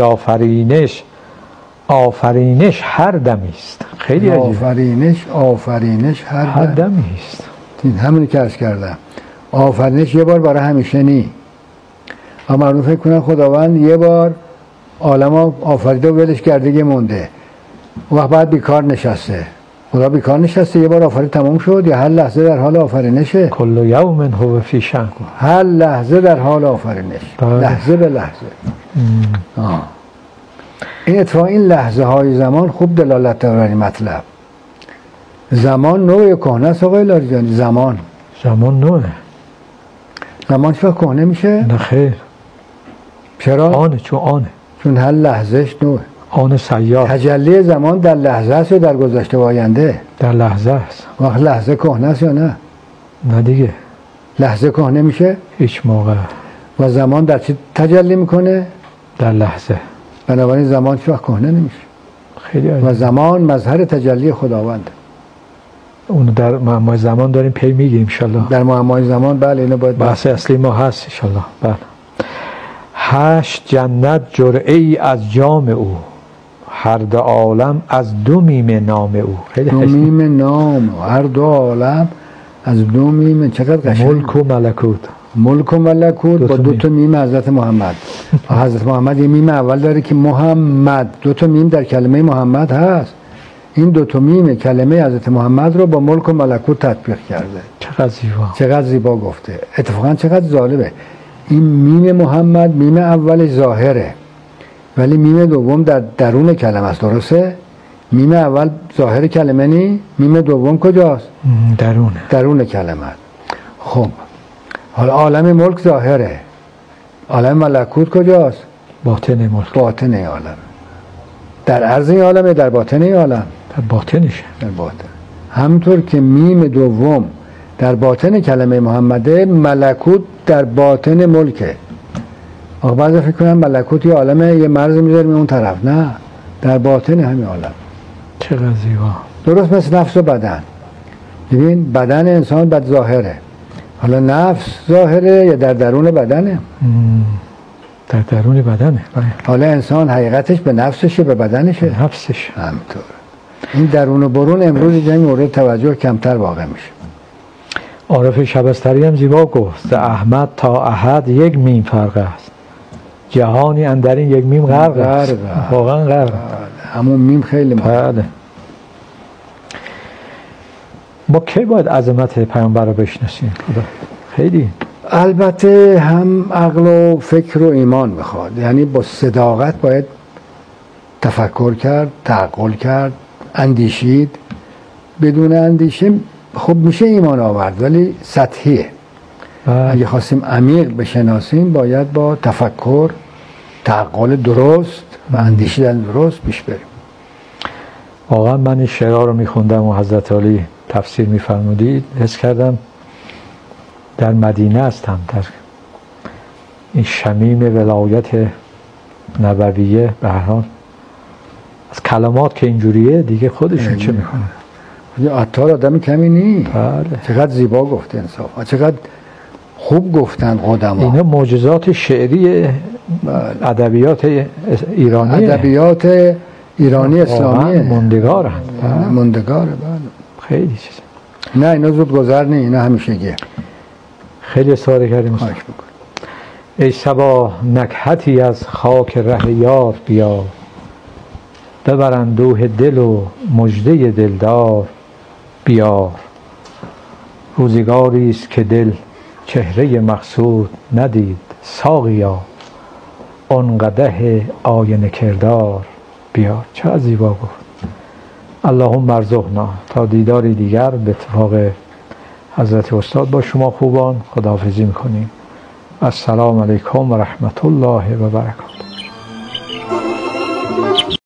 [SPEAKER 1] آفرینش هر دمی است. خیلی عجیبه.
[SPEAKER 2] آفرینش
[SPEAKER 1] هر دمی است.
[SPEAKER 2] این همونی که عرض کردم. آفرینش یه بار برای همیشه نی. اما مردم فکر کنن خداوند یه بار عالم آفریده و ولش کرده مونده، وقت بعد بیکار نشسته. خدا بیکار نشسته؟ یه بار آفرید تمام شد یا هر لحظه در حال آفرینشه؟
[SPEAKER 1] کل یوم هو فی شأن.
[SPEAKER 2] هر لحظه در حال آفرینش. لحظه به لحظه. این اتفاق این لحظه های زمان خوب دلالت داره این مطلب. زمان نوع کهنه است آقای لاریجانی. زمان
[SPEAKER 1] نوعه.
[SPEAKER 2] زمان چرا کهنه میشه؟
[SPEAKER 1] نه خیر.
[SPEAKER 2] چرا؟
[SPEAKER 1] آنه.
[SPEAKER 2] چون هر لحظهش نوعه.
[SPEAKER 1] آن سیار.
[SPEAKER 2] تجلی زمان در لحظه است یا در گذشته و آینده؟
[SPEAKER 1] در لحظه است.
[SPEAKER 2] وقت لحظه کهنه است یا نه؟
[SPEAKER 1] نه دیگه.
[SPEAKER 2] لحظه کهنه میشه؟
[SPEAKER 1] هیچ موقع.
[SPEAKER 2] و زمان در چی تجلی میکنه؟
[SPEAKER 1] در لحظه.
[SPEAKER 2] بنابراین زمان چه وقت کهنه نمیشه.
[SPEAKER 1] خیلی عجیب.
[SPEAKER 2] و زمان مظهر تجلی خداوند.
[SPEAKER 1] اون در معمای زمان داریم پی میگیریم ان شاء الله.
[SPEAKER 2] در معمای زمان بله اینو باید
[SPEAKER 1] بحث اصلی ما هست ان شاء الله. بله. 8 جنت جرعه ای از جام او، هر دو عالم از دو میم نام او. خیلی
[SPEAKER 2] دو میم نام، هر دو عالم از دو میم. چقدر قشنگ.
[SPEAKER 1] ملک و ملکوت.
[SPEAKER 2] ملک و ملکوت با دو تا میم حضرت محمد. حضرت محمد یه میم اول داره که محمد، دو تا میم در کلمه محمد هست. این دو تا میم کلمه حضرت محمد رو با ملک و ملکوت تطبیق کرده.
[SPEAKER 1] چقدر زیبا،
[SPEAKER 2] چقدر زیبا گفته. اتفاقا چقدر جالبه، این میم محمد میم اولش ظاهره ولی میم دوم در درون کلمه است. درسته؟ میم اول ظاهر کلمه نی، میم دوم کجاست؟ درون کلمه. خب حالا عالم ملک ظاهره، عالم ملکوت کجاست؟
[SPEAKER 1] باطن ملک.
[SPEAKER 2] باطن عالم. در عرض این عالم، در باطن این عالم؟
[SPEAKER 1] در باطنشه.
[SPEAKER 2] در باطن. همطور که میم دوم در باطن کلمه محمده، ملکوت در باطن ملکه. آقا بعضی فکر کنم ملکوت یه عالمه، یه مرز میذاریم اون طرف. نه، در باطن همین عالم.
[SPEAKER 1] چقدر زیبا.
[SPEAKER 2] درست مثل نفس و بدن. ببین بدن انسان بد ظاهره، حالا نفس ظاهره یا در درون بدنه؟
[SPEAKER 1] در درون بدنه.
[SPEAKER 2] حالا انسان حقیقتش به نفسشه به بدنشه؟
[SPEAKER 1] نفسش.
[SPEAKER 2] همطور. این درون و برون امروز این مورد توجه کمتر واقع میشه.
[SPEAKER 1] عارف شبستری هم زیبا گفت: احمد تا احد یک میم فرق است، جهانی اندر این یک میم غرق است. واقعا غرق.
[SPEAKER 2] همون میم خیلی
[SPEAKER 1] بله. ما کی باید عظمت پیامبر رو بشناسیم؟ خیلی.
[SPEAKER 2] البته هم عقل و فکر و ایمان میخواد، یعنی با صداقت باید تفکر کرد، تعقل کرد، اندیشید. بدون اندیشه خب میشه ایمان آورد ولی سطحیه. اگه خواستیم عمیق بشناسیم باید با تفکر، تعقل درست و اندیشیدن درست پیش بریم.
[SPEAKER 1] واقعا من این شعرها رو میخوندم و حضرت علی تفسیر میفرمودید، حس کردم در مدینه هستم، در این شمیم ولایت نبویه. به هر حال از کلمات که اینجوریه دیگه خودشون چه میکنه.
[SPEAKER 2] عطار آدم کمی نی.
[SPEAKER 1] بله.
[SPEAKER 2] چقدر زیبا گفته انصافا، چقدر خوب گفتن قدما.
[SPEAKER 1] اینا معجزات شعری ادبیات ایرانیه،
[SPEAKER 2] ادبیات ایرانی اسلامیه،
[SPEAKER 1] موندگارن.
[SPEAKER 2] موندگاره. بله
[SPEAKER 1] خیلی چیز.
[SPEAKER 2] نه اینا زود گذر نی، اینا همیشگیه.
[SPEAKER 1] خیلی استفاده کردیم. ای صبا نکهتی از خاک ره یار بیا، ببر اندوه دل و مژده دلدار بیار. روزگاری است که دل چهره مقصود ندید، ساقیا آن قدح آینه کردار بیار. چه زیبا گفت. اللهم ارزقنا تا دیداری دیگر به اتفاق حضرت استاد با شما خوبان خداحافظی میکنیم. السلام علیکم و رحمت الله و برکاته.